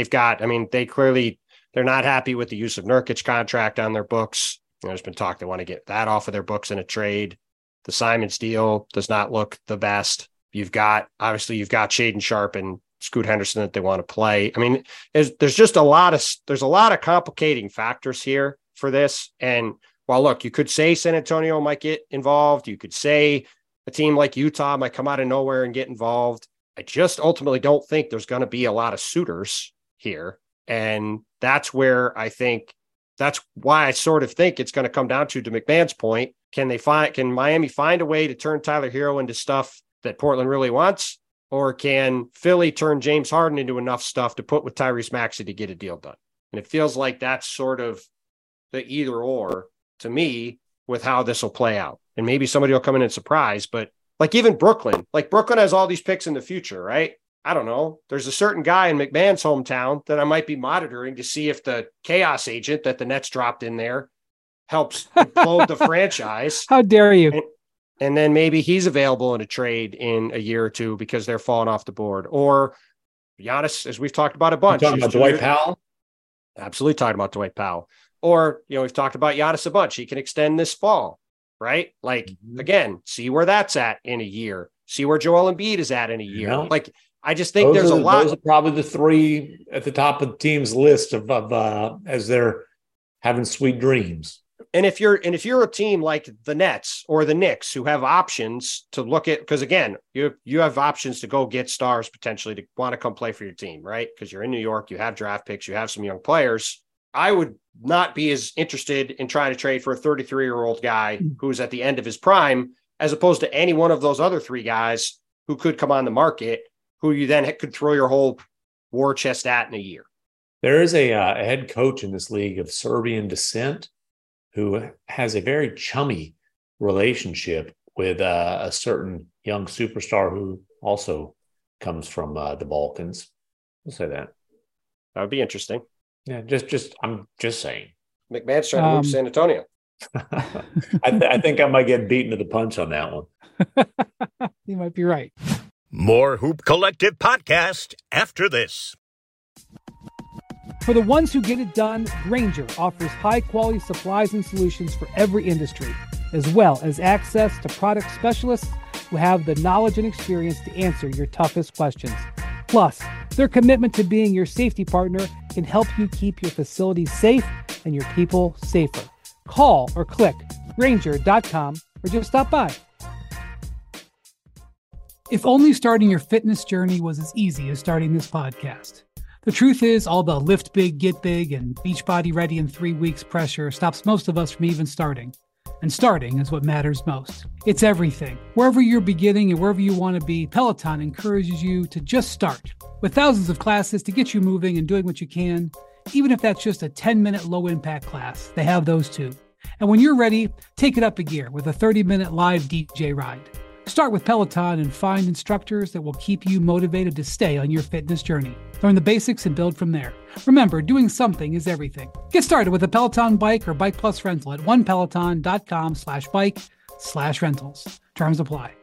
they're not happy with the use of Nurkic contract on their books. There's been talk they want to get that off of their books in a trade. The Simons deal does not look the best. You've got Shaedon Sharpe and Scoot Henderson that they want to play. There's just a lot of complicating factors here for this. And while look, you could say San Antonio might get involved. You could say a team like Utah might come out of nowhere and get involved. I just ultimately don't think there's going to be a lot of suitors here. And that's where that's why I sort of think it's going to come down to McMahon's point. Can Miami find a way to turn Tyler Hero into stuff that Portland really wants? Or can Philly turn James Harden into enough stuff to put with Tyrese Maxey to get a deal done? And it feels like that's sort of the either or to me with how this will play out. And maybe somebody will come in and surprise, but like even Brooklyn has all these picks in the future, right? I don't know. There's a certain guy in McMahon's hometown that I might be monitoring to see if the chaos agent that the Nets dropped in there helps implode the franchise. How dare you? And then maybe he's available in a trade in a year or two because they're falling off the board. Or Giannis, as we've talked about a bunch. You're talking about Dwight Powell? Absolutely talking about Dwight Powell. Or, we've talked about Giannis a bunch. He can extend this fall, right? Like, again, see where that's at in a year. See where Joel Embiid is at in a year. Like, I just think there's a lot. Those are probably the three at the top of the team's list of as they're having sweet dreams. And if you're a team like the Nets or the Knicks who have options to look at, because again, you have options to go get stars potentially to want to come play for your team, right? Because you're in New York, you have draft picks, you have some young players. I would not be as interested in trying to trade for a 33-year-old guy who's at the end of his prime, as opposed to any one of those other three guys who could come on the market, who you then could throw your whole war chest at in a year. There is a head coach in this league of Serbian descent who has a very chummy relationship with a certain young superstar who also comes from the Balkans. We'll say that. That would be interesting. Yeah, I'm just saying. McMahon's trying to move San Antonio. I think I might get beaten to the punch on that one. You might be right. More Hoop Collective podcast after this. For the ones who get it done, Grainger offers high-quality supplies and solutions for every industry, as well as access to product specialists who have the knowledge and experience to answer your toughest questions. Plus, their commitment to being your safety partner can help you keep your facilities safe and your people safer. Call or click Grainger.com or just stop by. If only starting your fitness journey was as easy as starting this podcast. The truth is, all the lift big, get big, and Beachbody ready in 3 weeks pressure stops most of us from even starting. And starting is what matters most. It's everything. Wherever you're beginning and wherever you want to be, Peloton encourages you to just start. With thousands of classes to get you moving and doing what you can, even if that's just a 10-minute low-impact class, they have those too. And when you're ready, take it up a gear with a 30-minute live DJ ride. Start with Peloton and find instructors that will keep you motivated to stay on your fitness journey. Learn the basics and build from there. Remember, doing something is everything. Get started with a Peloton bike or Bike Plus rental at onepeloton.com/bike/rentals. Terms apply.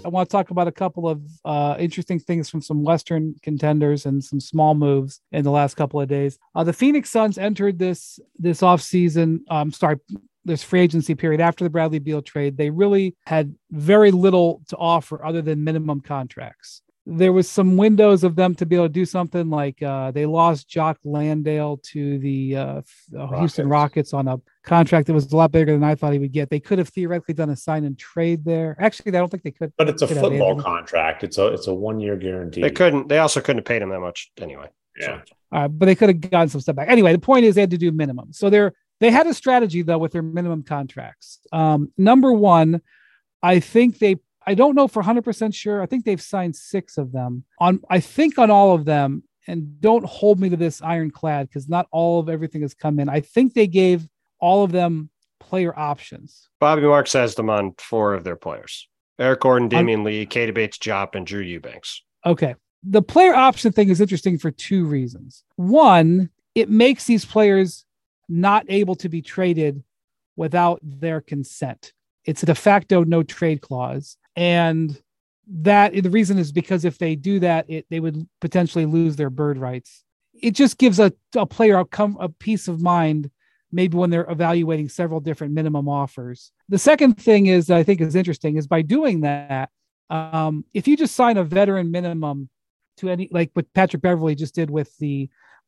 want to talk about a couple of interesting things from some Western contenders and some small moves in the last couple of days. The Phoenix Suns entered this offseason, this free agency period after the Bradley Beal trade. They really had very little to offer other than minimum contracts. There was some windows of them to be able to do something, like they lost Jock Landale to the Houston Rockets on a contract that was a lot bigger than I thought he would get. They could have theoretically done a sign and trade there. Actually, I don't think they could. But it's a football contract. It's a 1-year guarantee. They also couldn't have paid him that much anyway. Yeah. So. But they could have gotten some stuff back. Anyway, the point is they had to do minimum. So they had a strategy though with their minimum contracts. Number one, I don't know for 100% sure. I think they've signed 6 of them on all of them, and don't hold me to this ironclad because not all of everything has come in. I think they gave all of them player options. Bobby Marks has them on 4 of their players: Eric Gordon, Damian Lee, Keita Bates-Diop, and Drew Eubanks. Okay. The player option thing is interesting for 2 reasons. One, it makes these players not able to be traded without their consent. It's a de facto no trade clause. And that the reason is because if they do that, they would potentially lose their bird rights. It just gives a player a peace of mind, maybe when they're evaluating several different minimum offers. The second thing is, I think is interesting, is by doing that, if you just sign a veteran minimum to any, like what Patrick Beverley just did with the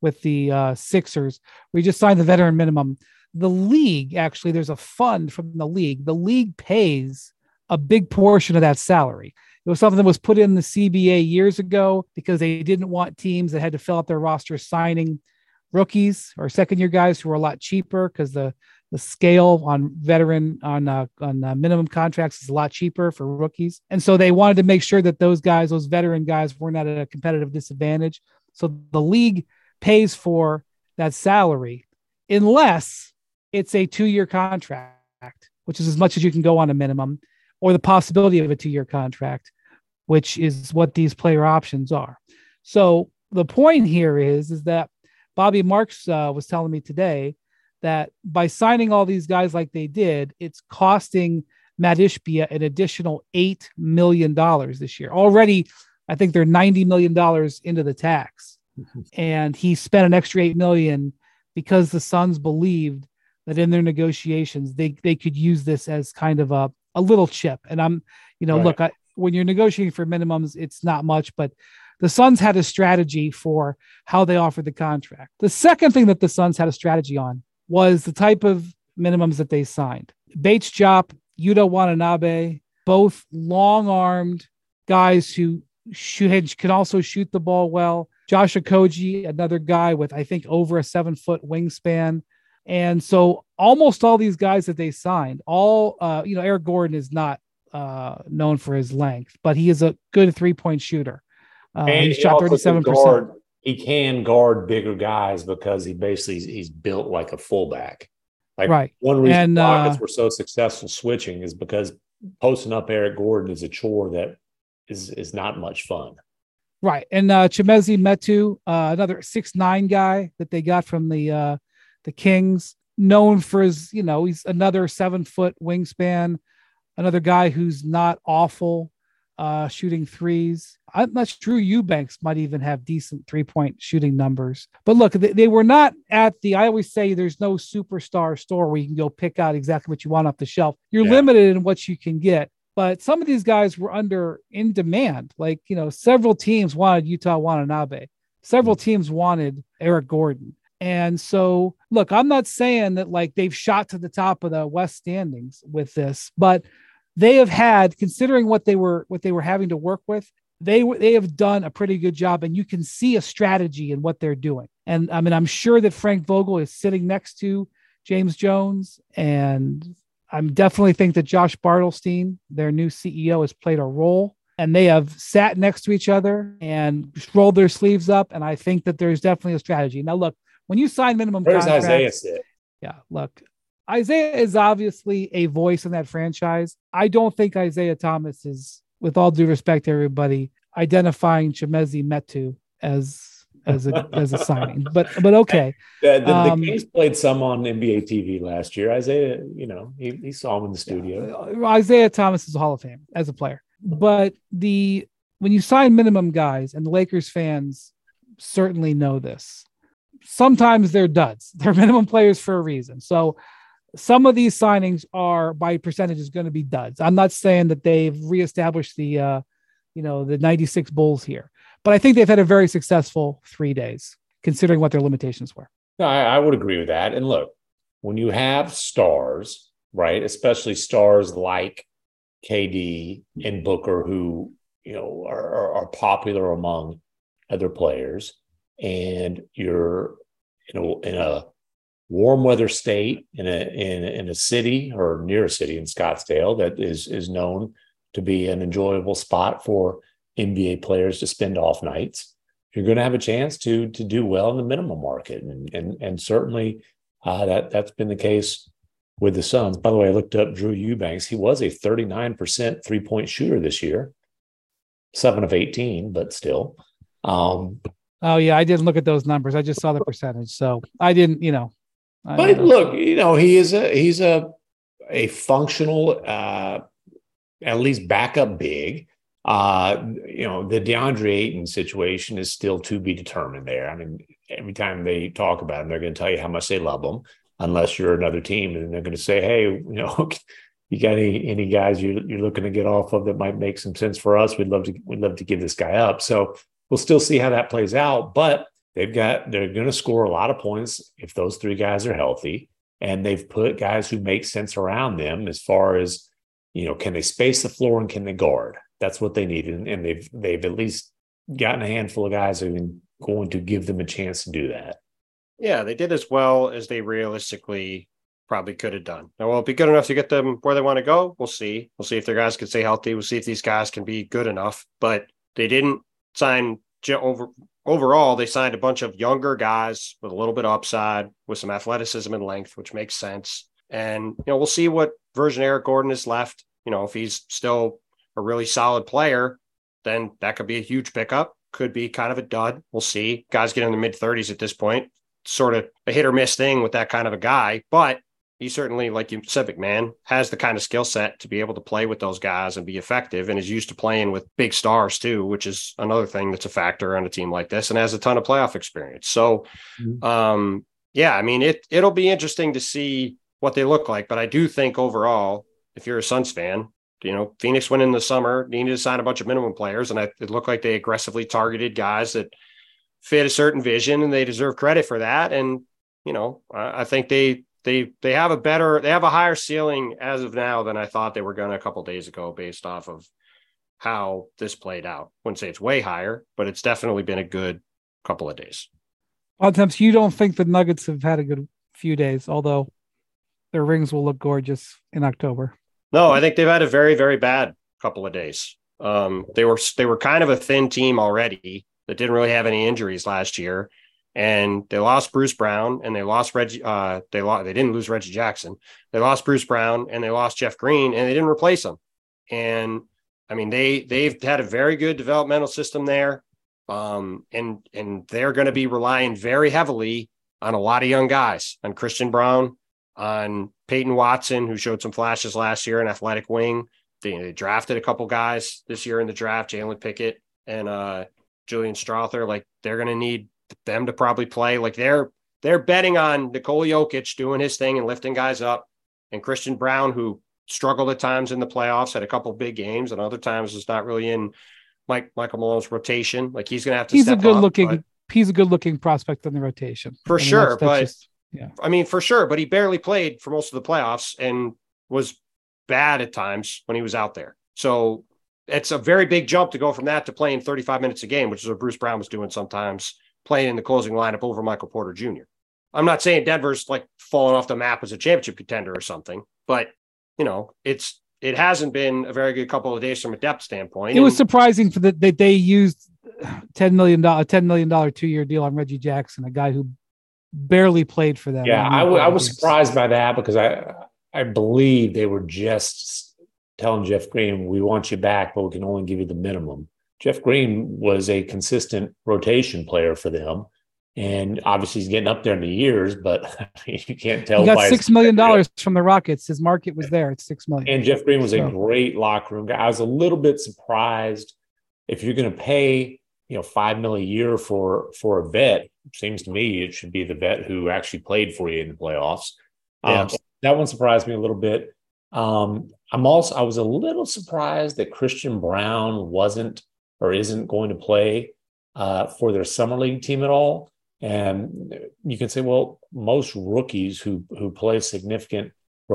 Sixers, we just signed the veteran minimum. The league, actually, there's a fund from the league. The league pays a big portion of that salary. It was something that was put in the CBA years ago because they didn't want teams that had to fill out their roster signing rookies or second-year guys who were a lot cheaper, because the scale on veteran on minimum contracts is a lot cheaper for rookies. And so they wanted to make sure that those veteran guys, weren't at a competitive disadvantage. So the league pays for that salary unless it's a 2-year contract, which is as much as you can go on a minimum, or the possibility of a 2-year contract, which is what these player options are. So the point here is that Bobby Marks was telling me today that by signing all these guys like they did, it's costing Matt Ishbia an additional $8 million this year. Already, I think they're $90 million into the tax. And he spent an extra $8 million because the Suns believed that in their negotiations, they could use this as kind of a little chip. And when you're negotiating for minimums, it's not much, but the Suns had a strategy for how they offered the contract. The second thing that the Suns had a strategy on was the type of minimums that they signed. Bates-Diop, Yuta Watanabe, both long-armed guys who can also shoot the ball well. Josh Okogie, another guy with, I think, over a 7-foot wingspan. And so almost all these guys that they signed, Eric Gordon is not known for his length, but he is a good 3-point shooter. He shot 37%. He can guard bigger guys because he's built like a fullback. Right. One reason Rockets were so successful switching is because posting up Eric Gordon is a chore that is not much fun. Right. And Chimezie Metu, another 6'9" guy that they got from the Kings, known for his, he's another 7-foot wingspan, another guy who's not awful shooting threes. I'm not sure Drew Eubanks might even have decent 3-point shooting numbers. But look, they were not I always say there's no superstar store where you can go pick out exactly what you want off the shelf. You're limited in what you can get. But some of these guys were in demand. Like, several teams wanted Yuta Watanabe. Several teams wanted Eric Gordon. And so, look, I'm not saying that like they've shot to the top of the West standings with this, but they have had, considering what they were having to work with, they have done a pretty good job, and you can see a strategy in what they're doing. And I mean, I'm sure that Frank Vogel is sitting next to James Jones, and I definitely think that Josh Bartelstein, their new CEO, has played a role, and they have sat next to each other and rolled their sleeves up. And I think that there's definitely a strategy. Now, look, when you sign minimum contracts, Isaiah sit? Yeah, look, Isaiah is obviously a voice in that franchise. I don't think Isaiah Thomas is, with all due respect to everybody, identifying Chimezie Metu as a signing, but okay. The Kings played some on NBA TV last year. Isaiah, he saw him in the studio. Isaiah Thomas is a Hall of Fame as a player. But when you sign minimum guys, and the Lakers fans certainly know this, sometimes they're duds. They're minimum players for a reason. So some of these signings are by percentages going to be duds. I'm not saying that they've reestablished the 96 Bulls here, but I think they've had a very successful 3 days considering what their limitations were. No, I would agree with that. And look, when you have stars, right, especially stars like KD and Booker, who, are popular among other players, and you're in a warm weather state in a city or near a city in Scottsdale that is known to be an enjoyable spot for NBA players to spend off nights, you're going to have a chance to do well in the minimum market. And certainly that's been the case with the Suns. By the way, I looked up Drew Eubanks. He was a 39% three-point shooter this year, 7 of 18, but still. Oh yeah, I didn't look at those numbers. I just saw the percentage, so I didn't. But look, he's a functional, at least backup big. The DeAndre Ayton situation is still to be determined there. I mean, every time they talk about him, they're going to tell you how much they love him, unless you're another team, and they're going to say, hey, you got any guys you're looking to get off of that might make some sense for us? We'd love to give this guy up. So we'll still see how that plays out, but they're going to score a lot of points if those three guys are healthy, and they've put guys who make sense around them as far as, can they space the floor and can they guard? That's what they need. And they've at least gotten a handful of guys who are going to give them a chance to do that. Yeah, they did as well as they realistically probably could have done. Now, will it be good enough to get them where they want to go? We'll see. We'll see if their guys can stay healthy. We'll see if these guys can be good enough. But they didn't sign overall. They signed a bunch of younger guys with a little bit of upside, with some athleticism and length, which makes sense. And, we'll see what version Eric Gordon is left. If he's still a really solid player, then that could be a huge pickup. Could be kind of a dud. We'll see. Guys get in the mid-30s at this point. Sort of a hit or miss thing with that kind of a guy. But he certainly, like you said, McMahon, has the kind of skill set to be able to play with those guys and be effective, and is used to playing with big stars too, which is another thing that's a factor on a team like this, and has a ton of playoff experience. So, it'll be interesting to see what they look like. But I do think overall, if you're a Suns fan, Phoenix went in the summer, needed to sign a bunch of minimum players, and it looked like they aggressively targeted guys that fit a certain vision, and they deserve credit for that. And, I think they have a higher ceiling as of now than I thought they were going to a couple of days ago, based off of how this played out. Wouldn't say it's way higher, but it's definitely been a good couple of days. A lot of times you don't think the Nuggets have had a good few days, although their rings will look gorgeous in October. No, I think they've had a very, very bad couple of days. They were kind of a thin team already that didn't really have any injuries last year. And they lost Bruce Brown, and they lost Reggie. They didn't lose Reggie Jackson. They lost Bruce Brown, and they lost Jeff Green, and they didn't replace him. And I mean, they've had a very good developmental system there, and they're going to be relying very heavily on a lot of young guys, on Christian Braun, on Peyton Watson, who showed some flashes last year, an athletic wing. They drafted a couple guys this year in the draft, Jalen Pickett and Julian Strawther. Like, they're going to need them to probably play. Like, they're betting on Nikola Jokic doing his thing and lifting guys up, and Christian Braun, who struggled at times in the playoffs, had a couple big games, and other times was not really in Michael Malone's rotation. Like, he's going to have to step up. He's a good looking prospect in the rotation. For sure. Yeah. I mean, for sure, but he barely played for most of the playoffs and was bad at times when he was out there. So it's a very big jump to go from that to playing 35 minutes a game, which is what Bruce Brown was doing sometimes, playing in the closing lineup over Michael Porter Jr. I'm not saying Denver's like falling off the map as a championship contender or something, but it hasn't been a very good couple of days from a depth standpoint. It was surprising that they used $10 million 2-year deal on Reggie Jackson, a guy who barely played for them. Yeah, I was surprised by that, because I believe they were just telling Jeff Green, we want you back, but we can only give you the minimum. Jeff Green was a consistent rotation player for them. And obviously he's getting up there in the years, but you can't tell. He got $6 million from the Rockets. His market was there at $6 million. And Jeff Green was a great locker room guy. I was a little bit surprised. If you're going to pay, $5 million a year for a vet, seems to me it should be the vet who actually played for you in the playoffs. Yeah. That one surprised me a little bit. I was a little surprised that Christian Braun wasn't or isn't going to play for their summer league team at all. And you can say, well, most rookies who play significant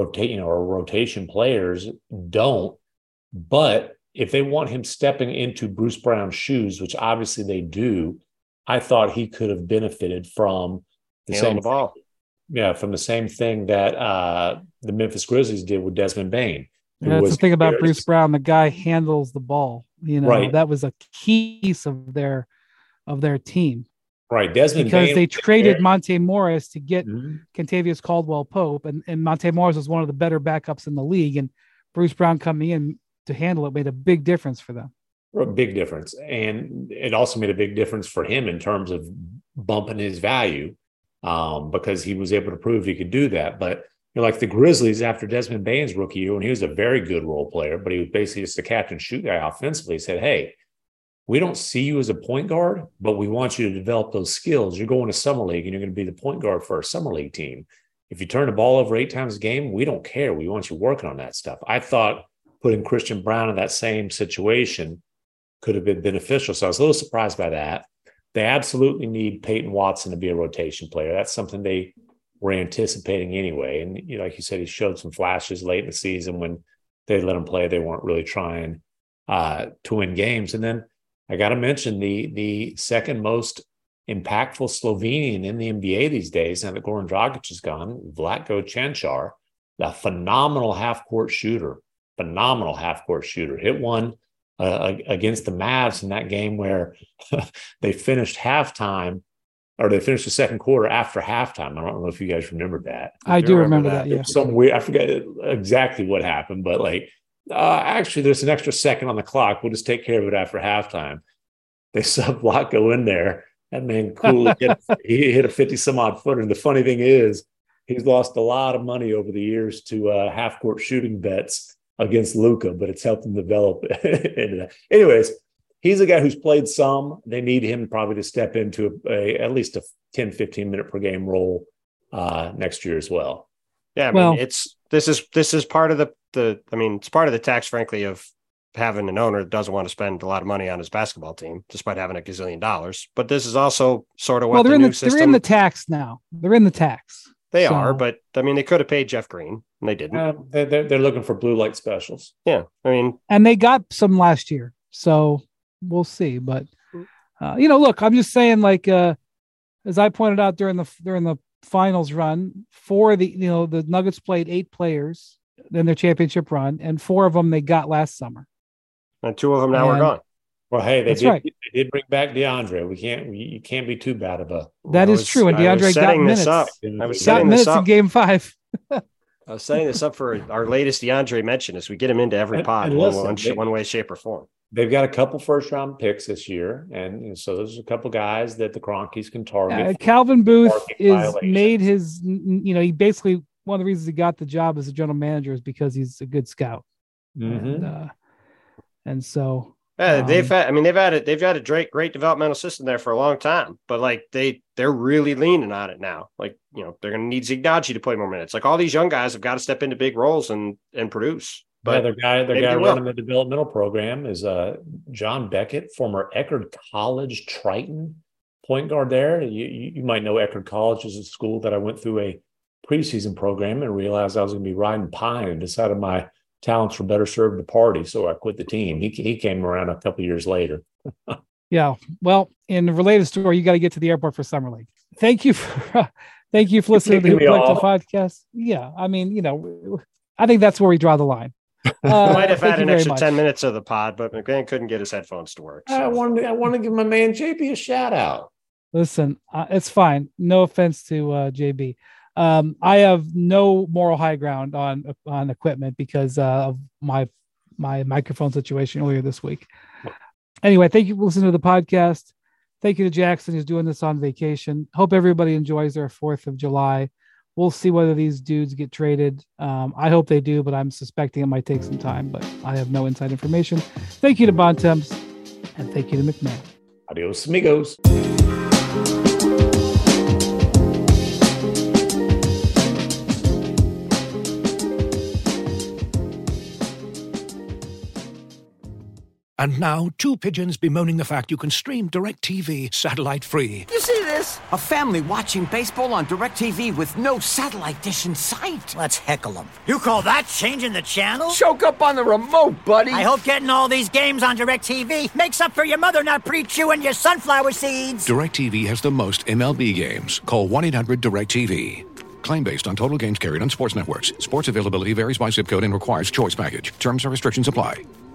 rotation players don't. But if they want him stepping into Bruce Brown's shoes, which obviously they do, I thought he could have benefited from the same ball. Yeah, from the same thing that the Memphis Grizzlies did with Desmond Bane. That's the thing about Bruce Brown. The guy handles the ball. Right. That was a piece of their team. Right. Desmond because Bane, they traded Monte Morris to get Kentavious Caldwell-Pope, and Monte Morris was one of the better backups in the league. And Bruce Brown coming in to handle it made a big difference for them. A big difference. And it also made a big difference for him in terms of bumping his value because he was able to prove he could do that. But like the Grizzlies after Desmond Bane's rookie year, when he was a very good role player, but he was basically just a catch and shoot guy offensively, said, hey, we don't see you as a point guard, but we want you to develop those skills. You're going to summer league and you're going to be the point guard for our summer league team. If you turn the ball over 8 times a game, we don't care. We want you working on that stuff. I thought putting Christian Braun in that same situation could have been beneficial. So I was a little surprised by that. They absolutely need Peyton Watson to be a rotation player. That's something they were anticipating anyway. And like you said, he showed some flashes late in the season when they let him play. They weren't really trying to win games. And then I got to mention the second most impactful Slovenian in the NBA these days, now that Goran Dragic is gone, Vlatko Cancar, a phenomenal half-court shooter. Hit one against the Mavs in that game where they finished halftime, or they finished the second quarter after halftime. I don't know if you guys remember that. I do remember that. Yeah. Some weird. I forget exactly what happened, but actually, there's an extra second on the clock. We'll just take care of it after halftime. They sub Vlatko in there. That man cool. He hit a 50-some-odd footer. And the funny thing is, he's lost a lot of money over the years to half-court shooting bets against Luka, but it's helped him develop into that. Anyways, he's a guy who's played some. They need him probably to step into at least a 10, 15-minute per game role next year as well. Yeah, I mean, this is part of it's part of the tax, frankly, of having an owner that doesn't want to spend a lot of money on his basketball team, despite having $1 gazillion. But this is also sort of what they're the in new system. They're in the tax now. They're in the tax. They are, but I mean, they could have paid Jeff Green, and they didn't. They're looking for blue light specials. Yeah, I mean, and they got some last year, so we'll see. But look, I'm just saying, as I pointed out during the finals run, the Nuggets played 8 players in their championship run, and 4 of them they got last summer, and 2 of them now are gone. Well, hey, they did bring back DeAndre. You can't be too bad of a. That is true, and DeAndre got minutes. I was setting this up in Game 5. I was setting this up for our latest DeAndre mention as we get him into every pod one way, shape, or form. They've got a couple first-round picks this year, and so there's a couple guys that the Kroenkes can target. Calvin Booth made his. He basically, one of the reasons he got the job as a general manager is because he's a good scout, and so. Yeah, they've had a great developmental system there for a long time, but they're really leaning on it now. They're going to need Zignaggi to play more minutes. All these young guys have got to step into big roles and produce. But their guy running the developmental program is John Beckett, former Eckerd College Triton point guard there. You might know Eckerd College is a school that I went through a preseason program and realized I was going to be riding pine and decided my talents were better served to party, so I quit the team. He came around a couple years later. Yeah. Well, in a related story, you got to get to the airport for Summer League. Thank you for listening to the Collective Podcast. Yeah. I mean, I think that's where we draw the line. Might have had an extra 10 minutes of the pod, but McMahon couldn't get his headphones to work. So. I want to give my man JB a shout out. Listen, it's fine. No offense to JB. I have no moral high ground on equipment because of my microphone situation earlier this week. Anyway, thank you for listening to the podcast. Thank you to Jackson, who's doing this on vacation. Hope everybody enjoys their 4th of July. We'll see whether these dudes get traded. I hope they do, but I'm suspecting it might take some time, but I have no inside information. Thank you to Bontemps, and thank you to McMahon. Adios, amigos. And now, 2 pigeons bemoaning the fact you can stream DirecTV satellite-free. You see this? A family watching baseball on DirecTV with no satellite dish in sight. Let's heckle them. You call that changing the channel? Choke up on the remote, buddy. I hope getting all these games on DirecTV makes up for your mother not pre-chewing your sunflower seeds. DirecTV has the most MLB games. Call 1-800-DirecTV. Claim based on total games carried on sports networks. Sports availability varies by zip code and requires choice package. Terms and restrictions apply.